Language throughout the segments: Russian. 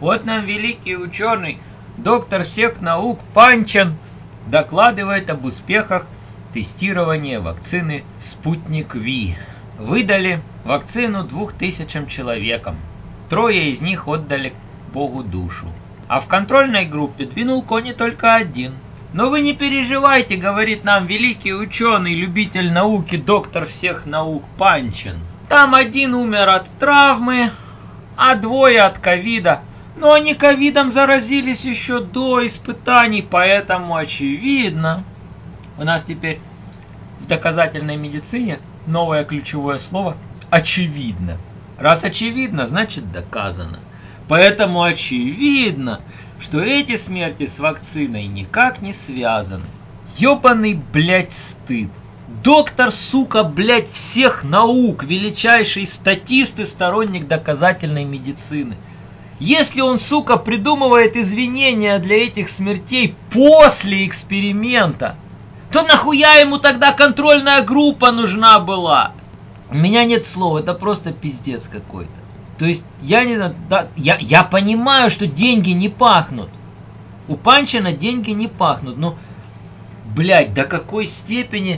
Вот нам великий ученый, доктор всех наук Панчин докладывает об успехах тестирования вакцины «Спутник Ви». Выдали вакцину 2000 человекам. 3 из них отдали Богу душу. А в контрольной группе двинул кони только 1. Но вы не переживайте, говорит нам великий ученый, любитель науки, доктор всех наук Панчин. Там 1 умер от травмы, а 2 от ковида. Но они ковидом заразились еще до испытаний, поэтому очевидно. У нас теперь в доказательной медицине новое ключевое слово «очевидно». Раз очевидно, значит доказано. Поэтому очевидно, что эти смерти с вакциной никак не связаны. Ёбаный, блядь, стыд. Доктор, сука, блядь, всех наук, величайший статист и сторонник доказательной медицины. Если он, сука, придумывает извинения для этих смертей после эксперимента, то нахуя ему тогда контрольная группа нужна была? У меня нет слов, это просто пиздец какой-то. То есть, я не знаю, да, я понимаю, что деньги не пахнут. У Панчина деньги не пахнут, но, блядь, до какой степени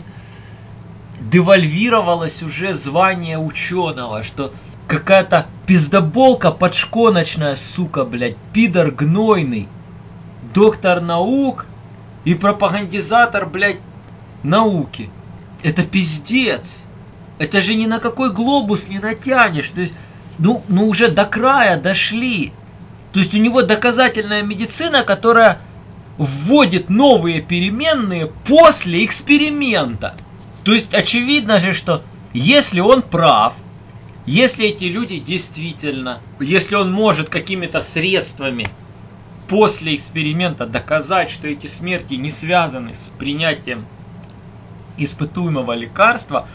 девальвировалось уже звание ученого, что какая-то пиздоболка подшконочная, сука, блядь, пидор гнойный, доктор наук и пропагандизатор, блядь, науки. Это пиздец. Это же ни на какой глобус не натянешь. То есть, ну уже до края дошли. То есть у него доказательная медицина, которая вводит новые переменные после эксперимента. То есть очевидно же, что если он прав, если эти люди действительно, если он может какими-то средствами после эксперимента доказать, что эти смерти не связаны с принятием испытуемого лекарства,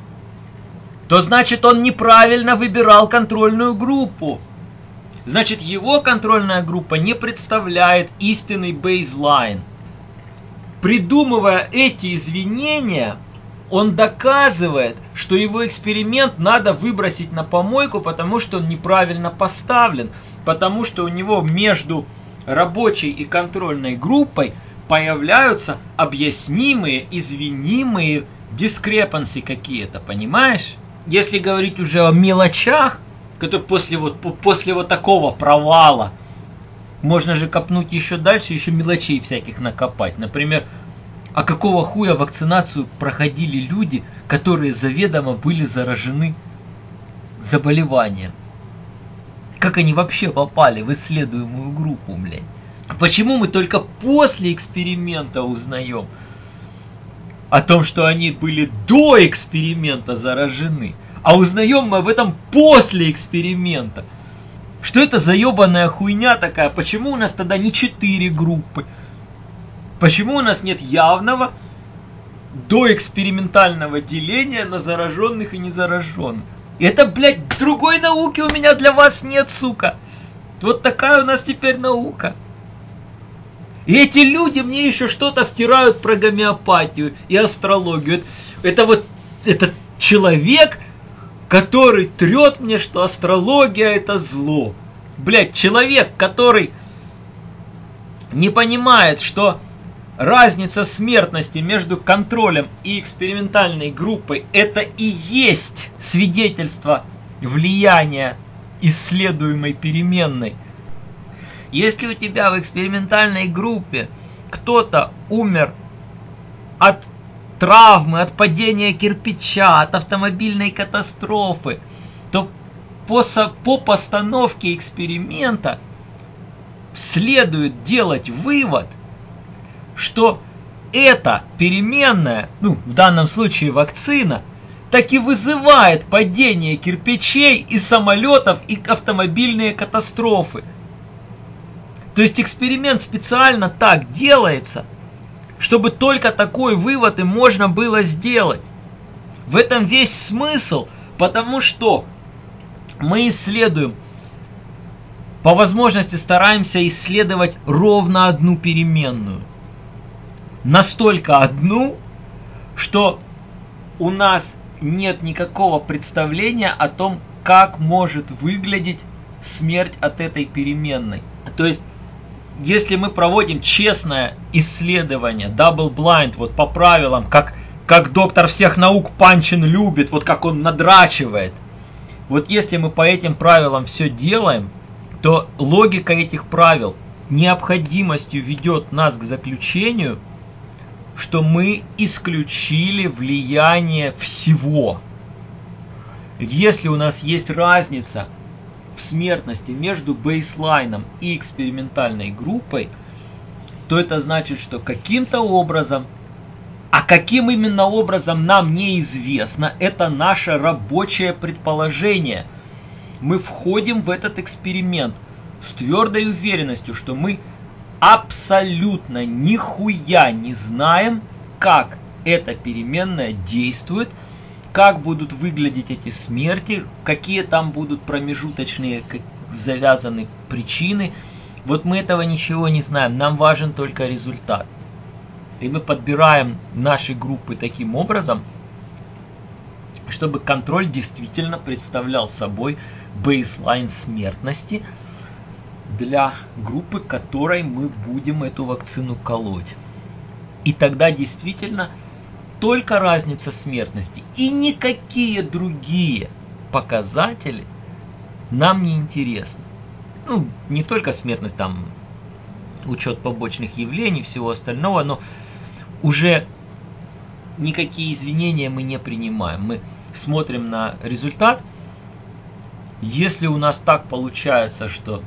то значит он неправильно выбирал контрольную группу. Значит, его контрольная группа не представляет истинный бейзлайн. Придумывая эти извинения, он доказывает, что его эксперимент надо выбросить на помойку, потому что он неправильно поставлен, потому что у него между рабочей и контрольной группой появляются объяснимые, извинимые дискрепанси какие-то, понимаешь? Если говорить уже о мелочах, которые после вот такого провала, можно же копнуть еще дальше, еще мелочей всяких накопать. Например, а какого хуя вакцинацию проходили люди, которые заведомо были заражены заболеванием? Как они вообще попали в исследуемую группу, блядь? Почему мы только после эксперимента узнаем о том, что они были до эксперимента заражены, а узнаем мы об этом после эксперимента? Что это за ебаная хуйня такая? Почему у нас тогда не 4 группы? Почему у нас нет явного доэкспериментального деления на зараженных и незараженных? Это, блядь, другой науки у меня для вас нет, сука. Вот такая у нас теперь наука. И эти люди мне еще что-то втирают про гомеопатию и астрологию. Это вот этот человек, который трет мне, что астрология это зло. Блядь, человек, который не понимает, что разница смертности между контролем и экспериментальной группой это и есть свидетельство влияния исследуемой переменной. Если у тебя в экспериментальной группе кто-то умер от травмы, от падения кирпича, от автомобильной катастрофы, то по постановке эксперимента следует делать вывод, что эта переменная, в данном случае вакцина, так и вызывает падение кирпичей и самолетов и автомобильные катастрофы. То есть эксперимент специально так делается, чтобы только такой вывод и можно было сделать. В этом весь смысл, потому что мы исследуем, по возможности стараемся исследовать ровно одну переменную. Настолько одну, что у нас нет никакого представления о том, как может выглядеть смерть от этой переменной. То есть, если мы проводим честное исследование, double blind, вот по правилам, как доктор всех наук Панчин любит, вот как он надрачивает, вот если мы по этим правилам все делаем, то логика этих правил необходимостью ведет нас к заключению, что мы исключили влияние всего. Если у нас есть разница в смертности между бейслайном и экспериментальной группой, то это значит, что каким-то образом, а каким именно образом нам неизвестно, это наше рабочее предположение. Мы входим в этот эксперимент с твердой уверенностью, что мы абсолютно нихуя не знаем, как эта переменная действует, как будут выглядеть эти смерти, какие там будут промежуточные завязаны причины. Вот мы этого ничего не знаем, нам важен только результат. И мы подбираем наши группы таким образом, чтобы контроль действительно представлял собой бейслайн смертности для группы, которой мы будем эту вакцину колоть. И тогда действительно только разница смертности и никакие другие показатели нам не интересны. Ну, не только смертность, там учет побочных явлений, всего остального, но уже никакие извинения мы не принимаем. Мы смотрим на результат. Если у нас так получается, что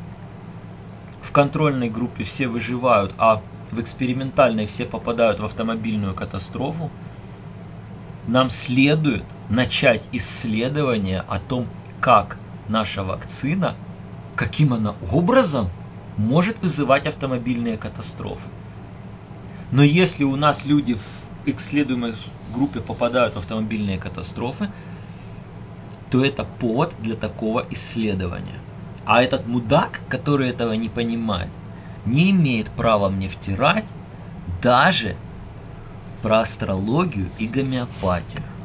в контрольной группе все выживают, а в экспериментальной все попадают в автомобильную катастрофу, нам следует начать исследование о том, как наша вакцина, каким она образом может вызывать автомобильные катастрофы. Но если у нас люди в исследуемой группе попадают в автомобильные катастрофы, то это повод для такого исследования. А этот мудак, который этого не понимает, не имеет права мне втирать даже про астрологию и гомеопатию.